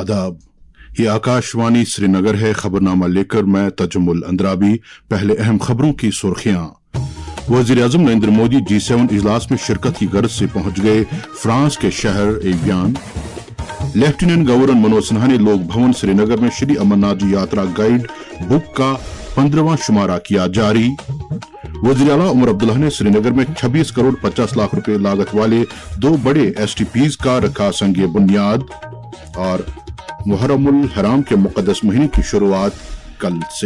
आदाब। ये आकाशवाणी श्रीनगर है। खबरनामा लेकर मैं तजमुल अंद्राबी। पहले अहम खबरों की सुर्खियां। वजीर-ए-आज़म नरेंद्र मोदी G7 इजलास में शिरकत की गर्ज से पहुंच गए फ्रांस के शहर Evian. Lieutenant governor Manoj Sinha ने लोक भवन श्रीनगर में श्री अमरनाथ जी यात्रा गाइड बुक का 15वां शुमारा किया जारी। वज़ीर आला उमर अब्दुल्ला ने श्रीनगर में 26 करोड़ 50 लाख रुपए लागत वाले 2 बड़े STPs का रखा संगे बुनियाद। और मुहर्रमुल हराम के मुकद्दस महीने की शुरुआत कल से।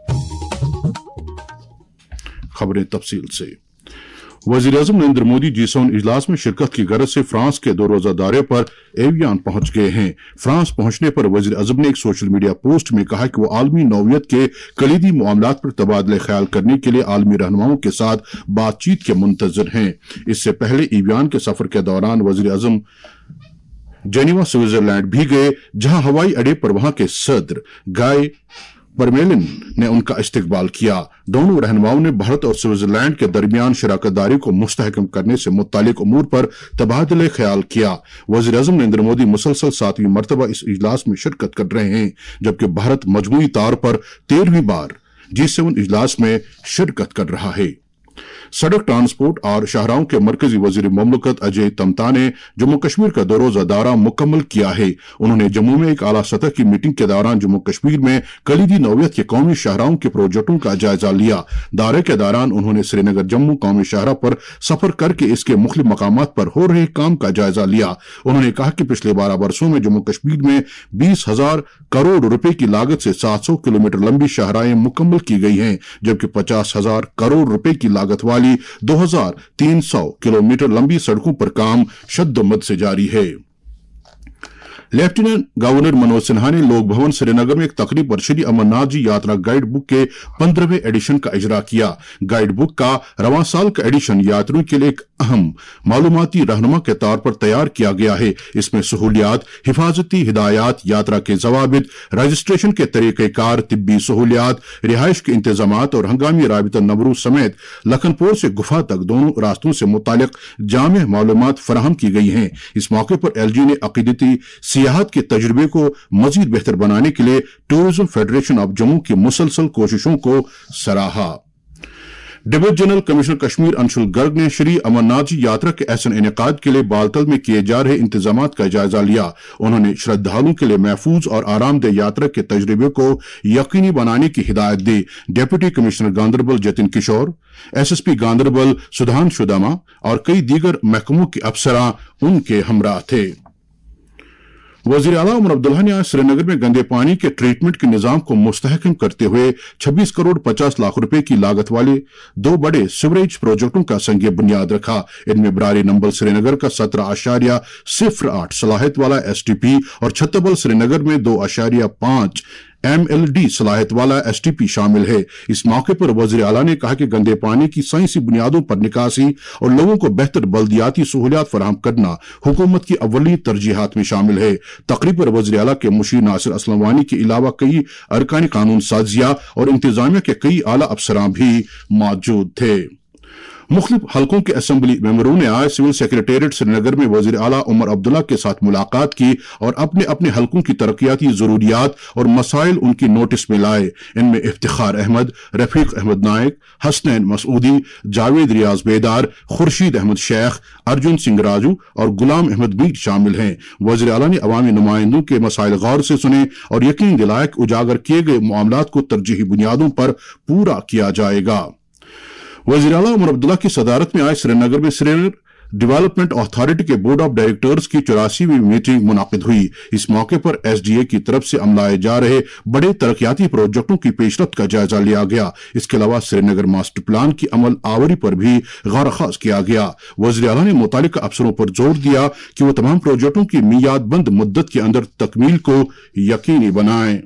खबरें तफसील से। वज़ीर-ए-आज़म नरेंद्र मोदी G7 इजलास में शिरकत की गरज से फ्रांस के 2 रोजा दौरे पर एवियान पहुंच गए हैं। फ्रांस पहुंचने पर वज़ीर-ए-आज़म ने एक सोशल मीडिया पोस्ट में कहा कि वो आलमी नौयत के कलीदी मामलात पर तबादले ख्याल करने के लिए आलमी रहनुमाओं के साथ बातचीत के मुंतज़िर हैं। इससे पहले एवियान के सफर के दौरान वज़ीर-ए-आज़म जेनेवा स्विट्जरलैंड भी गए, जहां हवाई अड्डे पर वहां के सदर गाय परमेलिन ने उनका इस्तकबाल किया। दोनों रहनुमाओं ने भारत और स्विट्जरलैंड के दरमियान शराकतदारी को मुस्तहकम करने से मुत्तालिक उमूर पर तबादले ख्याल किया। वज़ीर-ए-आज़म नरेंद्र मोदी मुसलसल 7वीं मरतबा इस इजलास में शिरकत कर रहे हैं, जबकि भारत मजमूई तौर पर 13वीं बार G7 इजलास में शिरकत कर रहा है। सड़क ट्रांसपोर्ट और शाहराहों के मरकजी वजीर मुमलकत अजय तमता ने जम्मू कश्मीर का 2 रोजा दौरा मुकम्मल किया है। उन्होंने जम्मू में एक आला सतह की मीटिंग के दौरान जम्मू कश्मीर में कलीदी नौयत के कौमी शाहराहों के प्रोजेक्टों का जायजा लिया। दौरे के दौरान उन्होंने श्रीनगर जम्मू कौमी शाहरा पर सफर करके इसके मुख्तलिफ मकामात पर हो रहे काम का जायजा लिया। उन्होंने कहा कि पिछले 12 वर्षों में जम्मू कश्मीर में 20,000 करोड़ रुपए की लागत से 700 किलोमीटर लंबी शाहराएं मुकम्मल की गई हैं, जबकि 50,000 करोड़ रुपए की लागत वाली 2,300 किलोमीटर लंबी सड़कों पर काम शद्दोमद से जारी है। लेफ्टिनेंट गवर्नर मनोज सिन्हा ने लोक भवन श्रीनगर में एक तकरीब पर श्री अमरनाथ जी यात्रा गाइड बुक के 15वें एडिशन का इजरा किया। गाइड बुक का रवां साल का एडिशन यात्रियों के लिए एक अहम मालूमाती रहनुमा के तौर पर तैयार किया गया है। इसमें सहूलियात, हिफाजती हिदायत, यात्रा के जवाबित, रजिस्ट्रेशन के तरीक़ेकार, तिब्बी सहूलियात, रिहाइश के इंतजामात और हंगामी राबिता नबरू समेत लखनपुर से गुफा तक दोनों रास्तों से मुतालिक जामे मालूमात फराहम की गई हैं। इस मौके पर LG ने अकीदती सियाहत के तजुर्बे को मजीद बेहतर बनाने के लिए टूरिज्म फेडरेशन ऑफ जम्मू की मुसलसल कोशिशों को सराहा। Deputy general commissioner Kashmir Anshul Garg ने श्री अमरनाथ जी यात्रा के ऐसे इनेकाद के लिए बालतल में किए जा रहे इंतजामात का जायजा लिया। उन्होंने श्रद्धालुओं के लिए महफूज और आरामदेह यात्रा के तजुर्बे को यकीनी बनाने की हिदायत दी। Deputy commissioner Ganderbal Jatin Kishore, SSP Ganderbal Sudhanshu Dama और कई दीगर महकमों के अफसरां उनके हमरा थे। वज़ीर आला उमर अब्दुल्ला ने आज श्रीनगर में गंदे पानी के ट्रीटमेंट के निजाम को मुस्तहकम करते हुए 26 करोड़ 50 लाख रुपए की लागत वाले 2 बड़े सीवरेज प्रोजेक्टों का संगे बुनियाद रखा। इनमें बरारी नंबल श्रीनगर का 17.08 सलाहियत वाला STP और छत्तबल श्रीनगर में 2.5 MLD सलाहियत वाला STP शामिल है। इस मौके पर वज़ीर आला ने कहा कि गंदे पानी की साइंसी बुनियादों पर निकासी और लोगों को बेहतर बल्दियाती सहूलियात फराहम करना हुकूमत की अव्वली तरजीहात में शामिल है। तकरीब पर वज़ीर आला के मुशीर नासिर असलम वानी के अलावा कई अरकानी कानून साजिया और इंतजामिया के कई आला अफसरान भी मौजूद थे। मुख्तलिफ हलकों के असेंबली मेंबरों ने आज सिविल सेक्रेटेरिएट श्रीनगर में वज़ीर आला उमर अब्दुल्ला के साथ मुलाकात की और अपने अपने हलकों की तरक्याती जरूरियात और मसाइल उनकी नोटिस में लाए। इनमें इफ्तिखार अहमद, रफीक अहमद नायक, हसनैन मसूदी, जावेद रियाज बेदार, खुर्शीद अहमद शेख, अर्जुन सिंह राजू और गुलाम अहमद मीर शामिल हैं। वज़ीर आला ने अवामी नुमाइंदों के मसाइल गौर से सुने और यकीन दिलाया कि उजागर किए गए मामलात को तरजीही बुनियादों पर पूरा किया जाएगा। वज़ीर आला उमर अब्दुल्ला की सदारत में आज श्रीनगर में श्रीनगर डेवलपमेंट अथॉरिटी के बोर्ड ऑफ डायरेक्टर्स की 84वीं मीटिंग मुनाकिद हुई। इस मौके पर SDA की तरफ से अमलाए जा रहे बड़े तरक्याती प्रोजेक्टों की पेशरफ्त का जायजा लिया गया। इसके अलावा श्रीनगर मास्टर प्लान की अमल आवरी पर भी गौर खास किया गया। वज़ीर आला ने मुतालिका अफसरों पर जोर दिया कि वो तमाम प्रोजेक्टों की मियादबंद मुद्दत के अंदर तकमील को यकीनी बनाएं।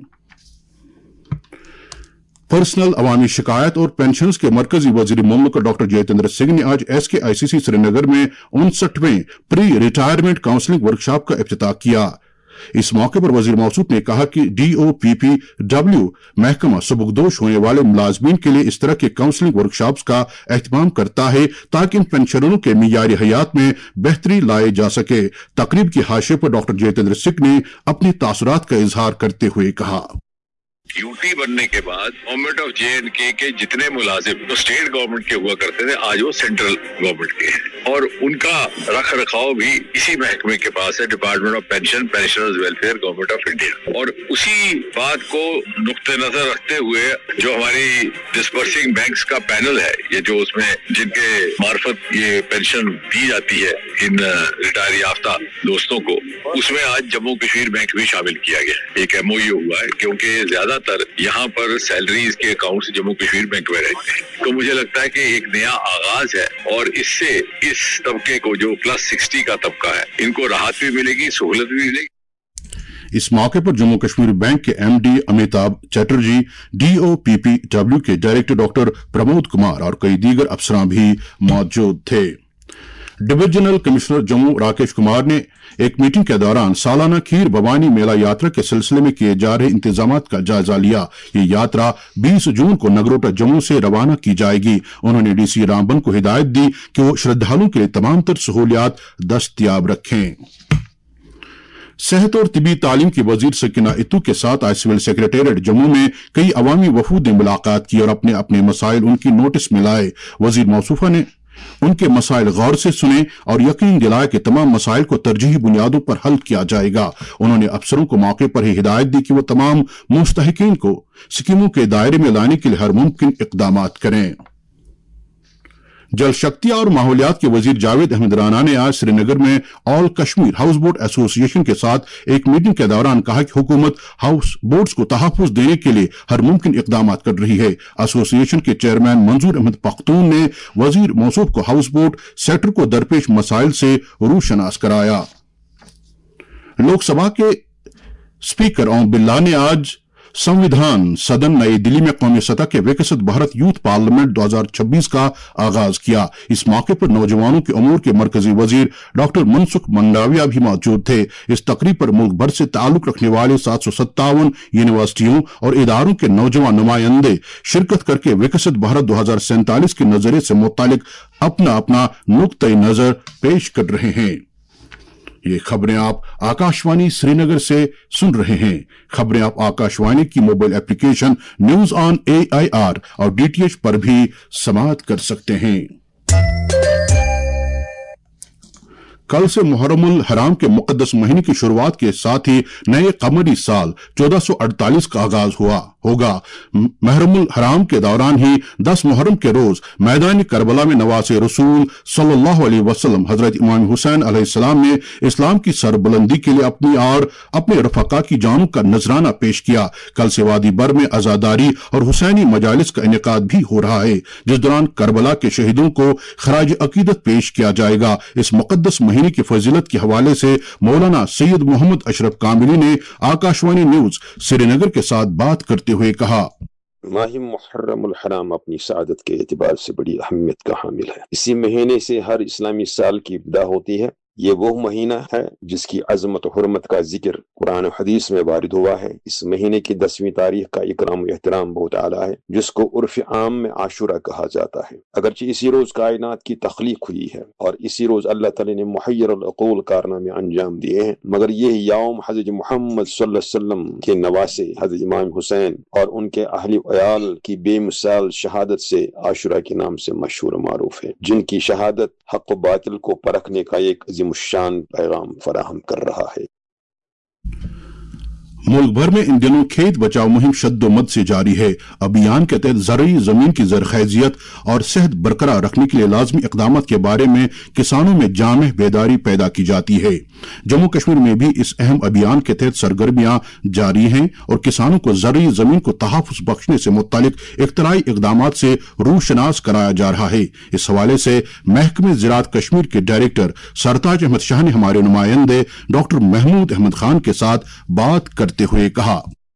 पर्सनल अवामी शिकायत और पेंशन्स के मरकजी वजीर मुमलिकत डॉक्टर जितेंद्र सिंह ने आज SKICC श्रीनगर में 59वें प्री रिटायरमेंट काउंसलिंग वर्कशॉप का इफ्तिताह किया। इस मौके पर वजीर मौसूफ ने कहा कि DOPPW महकमा सबकदोश होने वाले मुलाजमीन के लिए इस तरह के काउंसलिंग वर्कशॉप्स का एहतमाम करता है ताकि इन पेंशनरों के मियारी हयात में बेहतरी लाई जा सके। तकरीब की हाशिए पर डॉक्टर जितेंद्र सिंह ने अपनी तासुरात का इजहार करते हुए कहा, यूटी बनने के बाद गवर्नमेंट ऑफ JNK के जितने मुलाजिम तो स्टेट गवर्नमेंट के हुआ करते थे, आज वो सेंट्रल गवर्नमेंट के हैं और उनका रख रखाव भी इसी महकमे के पास है, department of pension, pensioners welfare, government of India. और उसी बात को नुक्ते नजर रखते हुए जो हमारी डिस्पर्सिंग बैंक्स का पैनल है, ये जो उसमें जिनके मार्फत ये पेंशन दी जाती है इन रिटायर याफ्ता दोस्तों को, उसमें आज जम्मू कश्मीर बैंक भी शामिल किया गया। एक MOU हुआ है क्योंकि ज्यादातर यहाँ पर सैलरीज के अकाउंट्स जम्मू कश्मीर बैंक में रहते हैं, तो मुझे लगता है कि एक नया आगाज है और इससे इस तबके को जो +60 का तबका है इनको राहत भी मिलेगी, सहूलत भी मिलेगी। इस मौके पर जम्मू कश्मीर बैंक के MD अमिताभ चटर्जी, DOPPW के डायरेक्टर डॉक्टर प्रमोद कुमार और कई दीगर अफसरान भी मौजूद थे। डिविजनल कमिश्नर जम्मू राकेश कुमार ने एक मीटिंग के दौरान सालाना खीर भवानी मेला यात्रा के सिलसिले में किए जा रहे इंतजामात का जायजा लिया। ये यात्रा 20 जून को नगरोटा जम्मू से रवाना की जाएगी। उन्होंने DC रामबन को हिदायत दी कि वो श्रद्धालुओं के लिए तमाम तर सहूलियात दस्तयाब रखें। सेहत और तिबी तालीम की वजीर सकीना इत्तू के साथ आज सिविल सेक्रेटेरिएट जम्मू में कई अवामी वफूद ने मुलाकात की और अपने अपने मसाइल उनकी नोटिस में लाए। वजीर मौसूफा ने उनके मसाइल गौर से सुने और यकीन दिलाया कि तमाम मसाइल को तरजीही बुनियादों पर हल किया जाएगा। उन्होंने अफसरों को मौके पर ही हिदायत दी कि वो तमाम मुस्तहिकीन को स्कीमों के दायरे में लाने के लिए हर मुमकिन इकदाम करें। जल शक्ति और माहौलियात के वजीर जावेद अहमद राना ने आज श्रीनगर में all Kashmir house boat association के साथ एक मीटिंग के दौरान कहा कि हुकूमत हाउस बोट्स को तहफ़्फ़ुज़ देने के लिए हर मुमकिन इकदाम कर रही है। एसोसिएशन के चेयरमैन मंजूर अहमद पख्तून ने वजीर मौसूफ को हाउस बोट सेक्टर को दरपेश मसाइल से रूशनास कराया। लोकसभा के स्पीकर ओम बिरला ने आज संविधान सदन नई दिल्ली में कौमी सतह के विकसित भारत यूथ पार्लियामेंट 2026 का आगाज किया। इस मौके पर नौजवानों के अमूर के मरकजी वजीर डॉक्टर मनसुख मंडाविया भी मौजूद थे। इस तकरीब पर मुल्क भर से ताल्लुक रखने वाले 757 यूनिवर्सिटियों और इदारों के नौजवान नुमाइंदे शिरकत करके विकसित भारत 2047 के नजरिए से मुतालिक अपना अपना नुक्ते नजर पेश कर रहे हैं। ये खबरें आप आकाशवाणी श्रीनगर से सुन रहे हैं। खबरें आप आकाशवाणी की mobile application news on AIR और DTH पर भी समाअत कर सकते हैं। कल से मुहर्रमुल हराम के मुकद्दस महीने की शुरुआत के साथ ही नए कमरी साल 1448 का आगाज होगा। मुहर्रमुल हराम के दौरान ही 10 मुहर्रम के रोज मैदान करबला में नवासे रसूल सल्लल्लाहु अलैहि वसल्लम हजरत इमाम हुसैन अलैहिस्सलाम ने इस्लाम की सरबुलंदी के लिए अपनी और अपने रफका की जानों का नजराना पेश किया। कल से वादी बर में अजादारी और हुसैनी मजालिस का इनेकाद भी हो रहा है, जिस दौरान करबला के शहीदों को खराज अकीदत पेश किया जाएगा। इस मुकद्दस महीने की फजीलत के हवाले से मौलाना सैयद मोहम्मद अशरफ कामिली ने आकाशवाणी न्यूज श्रीनगर के साथ बात करते हुए कहा, माह मुहर्रमुल हराम अपनी सआदत के एतबार से बड़ी अहमियत का हामिल है। इसी महीने से हर इस्लामी साल की इब्तिदा होती है। ये वो महीना है जिसकी अजमत और हुर्मत का जिक्र कुरान और हदीस में वारिद हुआ है। इस महीने की 10वीं तारीख का इकराम और एहतराम बहुत आला है, जिसको उर्फ आम में आशुरा कहा जाता है। अगरचे इसी रोज कायनात की तख्लीक हुई है और इसी रोज अल्लाह ताला ने मुहय्यर अक़ूल कारनामे अंजाम दिए हैं, मगर यह यौम हज़रत मोहम्मद सल्लल्लाहु अलैहि वसल्लम के नवासे हज़रत इमाम हुसैन और उनके अहले अयाल की बेमिसाल शहादत से आशुरा के नाम से मशहूर मारूफ है, जिनकी शहादत हक़ व बातिल को परखने का एक शान पैगाम फराहम कर रहा है। मुल्क भर में इन दिनों खेत बचाओ मुहिम शद्दोमद से जारी है। अभियान के तहत ज़रई जमीन की ज़रख़ैज़ियत और सेहत बरकरार रखने के लिए लाजमी इक़दामात के बारे में किसानों में जामे बेदारी पैदा की जाती है। जम्मू कश्मीर में भी इस अहम अभियान के तहत सरगर्मियां जारी हैं और किसानों को ज़रई जमीन को तहफ़्फ़ुज़ बख्शने से मुत्तलिक इख्तराई इक़दामात से रूशनास कराया जा रहा है। इस हवाले से महकमे ज़राअत कश्मीर के डायरेक्टर सरताज अहमद शाह ने हमारे नुमाइंदे डॉक्टर महमूद अहमद खान के साथ बात करते हुए कहा,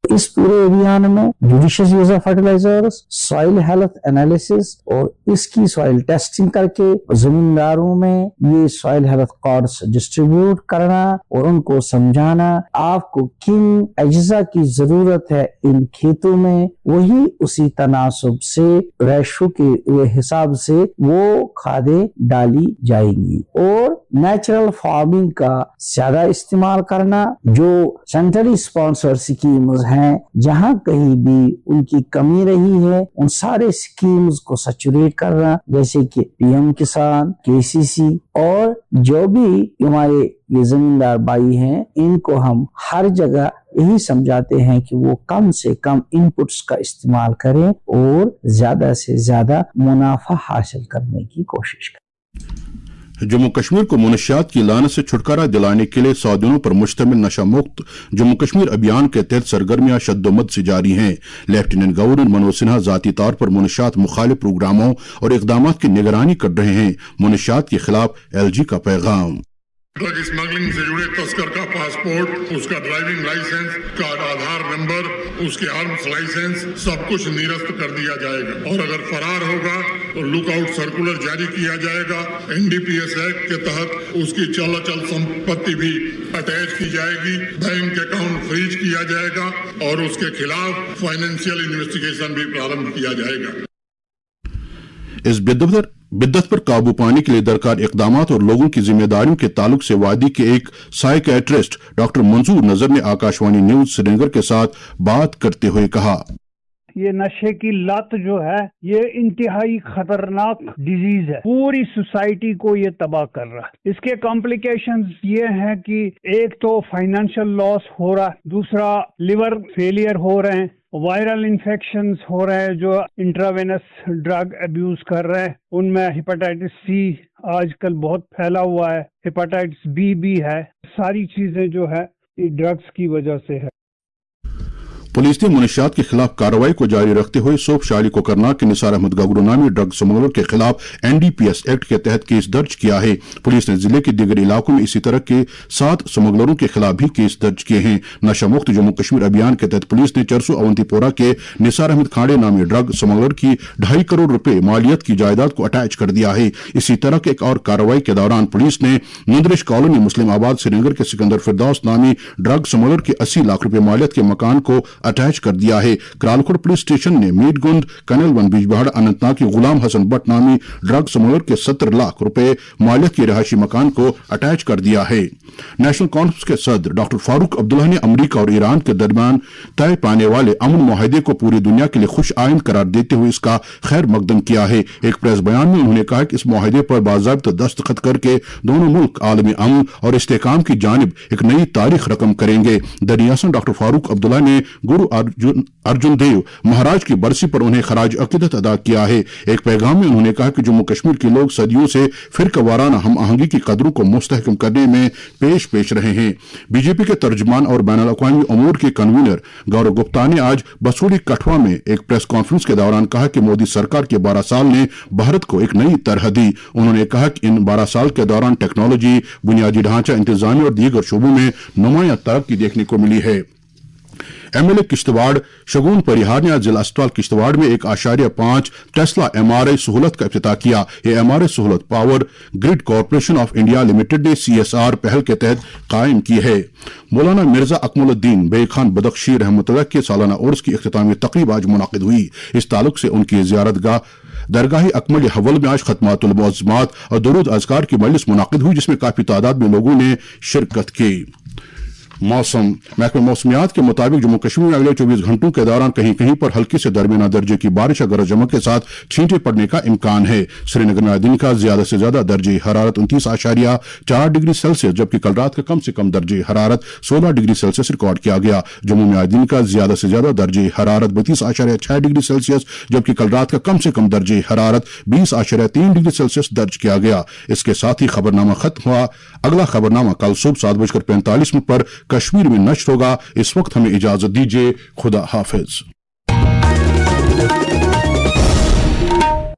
اس پورے ابھیان میں judicious use of fertilizers, soil health analysis اور اس کی سوائل ٹیسٹنگ کر کے زمینداروں میں یہ سوائل ہیلتھ کارڈز ڈسٹریبیوٹ کرنا اور ان کو سمجھانا آپ کو کن اجزاء کی ضرورت ہے ان کھیتوں میں، وہی اسی تناسب سے ریشو کے حساب سے وہ کھادیں ڈالی جائیں گی، اور نیچرل فارمنگ کا زیادہ استعمال کرنا، جو سینٹرلی اسپانسر سکیمز ہیں جہاں کہیں بھی ان کی کمی رہی ہے ان سارے سکیمز کو سیچوریٹ کرنا، جیسے کہ پی ایم کسان، KCC، اور جو بھی ہمارے یہ زمیندار بھائی ہیں ان کو ہم ہر جگہ یہی سمجھاتے ہیں کہ وہ کم سے کم ان پٹس کا استعمال کریں اور زیادہ سے زیادہ منافع حاصل کرنے کی کوشش کریں۔ جموں کشمیر کو منشیات کی لعنت سے چھٹکارا دلانے کے لیے 100 دنوں پر مشتمل نشہ مکت جموں کشمیر ابھیان کے تحت سرگرمیاں شد و مد سے جاری ہیں۔ لیفٹیننٹ گورنر منوج سنہا ذاتی طور پر منشیات مخالف پروگراموں اور اقدامات کی نگرانی کر رہے ہیں۔ منشیات کے خلاف LG کا پیغام۔ ڈرگ اسمگلنگ سے جڑے تسکر کا پاسپورٹ، اس کا ڈرائیونگ لائسنس کا آدھار نمبر، اس کے آرمز لائسنس سب کچھ نرست کر دیا جائے گا، اور اگر فرار ہوگا تو لک آؤٹ سرکولر جاری کیا جائے گا۔ NDPS ایکٹ کے تحت اس کی چل سمپتی بھی اٹیچ کی جائے گی، بینک اکاؤنٹ فریز کیا جائے گا، اور اس کے خلاف فائنینشیل انویسٹیگیشن بھی پرارمبھ کیا جائے گا۔ اس بدت پر قابو پانے کے لیے درکار اقدامات اور لوگوں کی ذمہ داریوں کے تعلق سے وادی کے ایک سائیکیٹرسٹ ڈاکٹر منظور نذر نے آکاشوانی نیوز سری نگر کے ساتھ بات کرتے ہوئے کہا، یہ نشے کی لت جو ہے یہ انتہائی خطرناک ڈیزیز ہے، پوری سوسائٹی کو یہ تباہ کر رہا ہے۔ اس کے کمپلیکیشنز یہ ہیں کہ ایک تو فائنینشل لاس ہو رہا ہے، دوسرا لیور فیلئر ہو رہے ہیں، وائرل انفیکشنز ہو رہے ہیں جو انٹراوینس ڈرگ ابیوز کر رہے ہیں، ان میں ہیپاٹائٹس C آج کل بہت پھیلا ہوا ہے، ہیپاٹائٹس B بھی ہے، ساری چیزیں جو ہے یہ ڈرگز کی وجہ سے ہے۔ پولیس نے منشیات کے خلاف کارروائی کو جاری رکھتے ہوئے سوپ شالی کو کرناک کے نثار احمد گگرو نامی ڈرگ سمگلر کے خلاف NDPS ایکٹ کے تحت کیس درج کیا ہے۔ پولیس نے ضلع کے دیگر علاقوں میں اسی طرح کے 7 سمگلروں کے خلاف بھی کیس درج کیے ہیں۔ نشہ مکت جموں کشمیر ابھیان کے تحت پولیس نے چرسو اونتی پورہ کے نثار احمد کھانڈے نامی ڈرگ سمگلر کی 2.5 کروڑ روپے مالیت کی جائیداد کو اٹیچ کر دیا ہے۔ اسی طرح کے ایک اور کارروائی کے دوران پولیس نے نندرش کالونی مسلم آباد سری نگر کے سکندر فردوس نامی ڈرگ سمگلر کے 80 لاکھ روپے مالیت کے مکان کو اٹیچ کر دیا ہے۔ کرالکھڑ پولیس اسٹیشن نے Mategund Kanelwan Bijbehara Anantnag کی غلام حسن بٹ نامی ڈرگ سمگلر کے 70 لاکھ روپے مالیت کے رہائشی مکان کو اٹیچ کر دیا ہے۔ نیشنل کانفرنس کے صدر ڈاکٹر فاروق عبداللہ نے امریکہ اور ایران کے درمیان طے پانے والے امن معاہدے کو پوری دنیا کے لیے خوش آئند قرار دیتے ہوئے اس کا خیر مقدم کیا ہے۔ ایک پریس بیان میں انہوں نے کہا کہ اس معاہدے پر باضابطہ دستخط کر کے دونوں ملک عالمی امن اور استحکام کی جانب ایک نئی تاریخ رقم کریں گے۔ دریاسن ڈاکٹر فاروق عبداللہ نے گرو ارجن دیو مہاراج کی برسی پر انہیں خراج عقیدت ادا کیا ہے۔ ایک پیغام میں انہوں نے کہا کہ جموں کشمیر کے لوگ صدیوں سے فرقہ وارانہ ہم آہنگی کی قدروں کو مستحکم کرنے میں پیش رہے ہیں۔ BJP کے ترجمان اور بین الاقوامی امور کے کنوینر گورو گپتا نے آج بسوڑی کٹھوا میں ایک پریس کانفرنس کے دوران کہا کہ مودی سرکار کے 12 سال نے بھارت کو ایک نئی طرح دی۔ انہوں نے کہا کہ ان 12 سال کے دوران ٹیکنالوجی، بنیادی ڈھانچہ، انتظامی اور دیگر شعبوں میں نمایاں ترقی دیکھنے کو ملی ہے۔ MLA کشتواڑ شگون پریہار نے آج ضلع اسپتال کشتواڑ میں 1.5 ٹیسلا MRI سہولت کا افتتاح کیا۔ یہ MRI سہولت power grid corporation of India limited نے CSR پہل کے تحت قائم کی ہے۔ مولانا مرزا اکمل الدین بیگ خان بدخشی رحمۃ اللہ کے سالانہ عرس کی اختتامی تقریب آج منعقد ہوئی۔ اس تعلق سے ان کی زیارت گاہ درگاہ اکمل حول میں آج ختمات المعظمات اور درود اذکار کی مجلس منعقد ہوئی، جس میں کافی تعداد میں لوگوں نے شرکت کی۔ موسم محکمہ موسمیات کے مطابق جموں کشمیر میں اگلے 24 گھنٹوں کے دوران کہیں کہیں پر ہلکی سے درمیانہ درجے کی بارش اور گرج چمک کے ساتھ چھینٹے پڑنے کا امکان ہے۔ سری نگر میں دن کا زیادہ سے زیادہ درجہ حرارت 29.4 ڈگری سیلسیس جبکہ کل رات کا کم سے کم درجہ حرارت 16 ڈگری سیلسیس ریکارڈ کیا گیا۔ جموں میں دن کا زیادہ سے زیادہ درجہ حرارت 32.6 ڈگری سیلسیس جبکہ کل رات کا کم سے کم درجہ حرارت 20.3 ڈگری سیلسیس درج کیا گیا۔ اس کے ساتھ ہی خبرنامہ ختم ہوا۔ اگلا خبرنامہ کل صبح 7:45 پر کشمیر میں نشر ہوگا۔ اس وقت ہمیں اجازت دیجیے۔ خدا حافظ۔